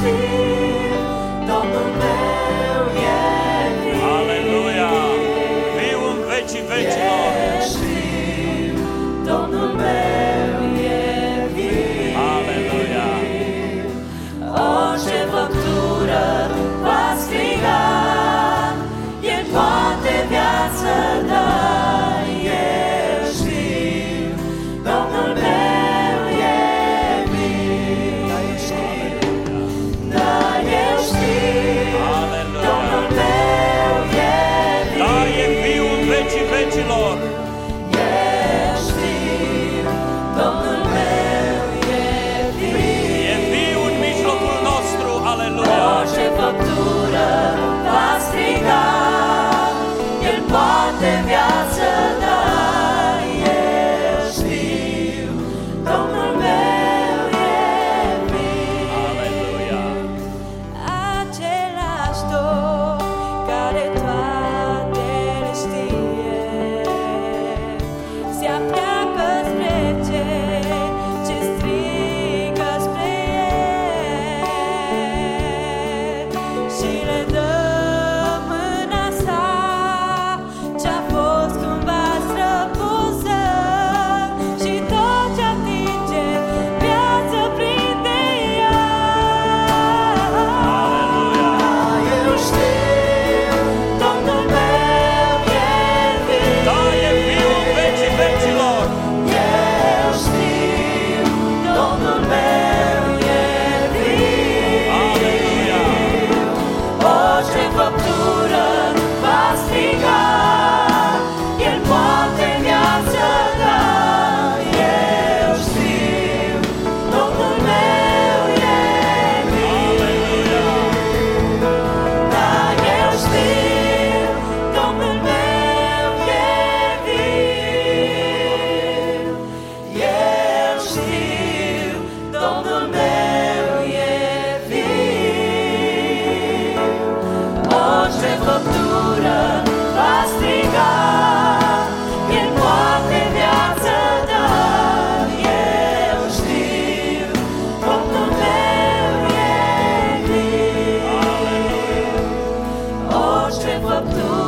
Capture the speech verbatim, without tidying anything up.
știu, Domnul meu e viu. Aleluia! Viu în vecii vecilor. Eu știu, Domnul meu e viu. Aleluia! Orice făptură va striga, El poate viață da. Eu știu, Domnul meu e viu. Da, eu știu, Domnul meu e viu. Da, e viu în vecii vecilor. Eu știu, Domnul meu e viu. E viu în mijlocul nostru. Aleluia! Orice făptură va striga, El poate viață da. Eu știu, Domnul meu e viu. Aleluia! Același Domn care toate le știe, se apleacă spre cei ce strigă spre El și le dă mâna sa, ce-a fost cumva străpusă, și tot ce atinge viață prinde ea. Eu știu, Domnul meu e viu. Da, e viu în vecii vecilor. Eu știu, Domnul meu e viu. Aleluia! Orice făptură va striga, El poate viață da. Eu știu, Domnul meu e viu. Da, eu știu, Domnul meu e viu. Eu știu, Domnul meu e viu. Orice făptură va striga, El poate viață da. Eu știu, Domnul meu e viu. Orice făptură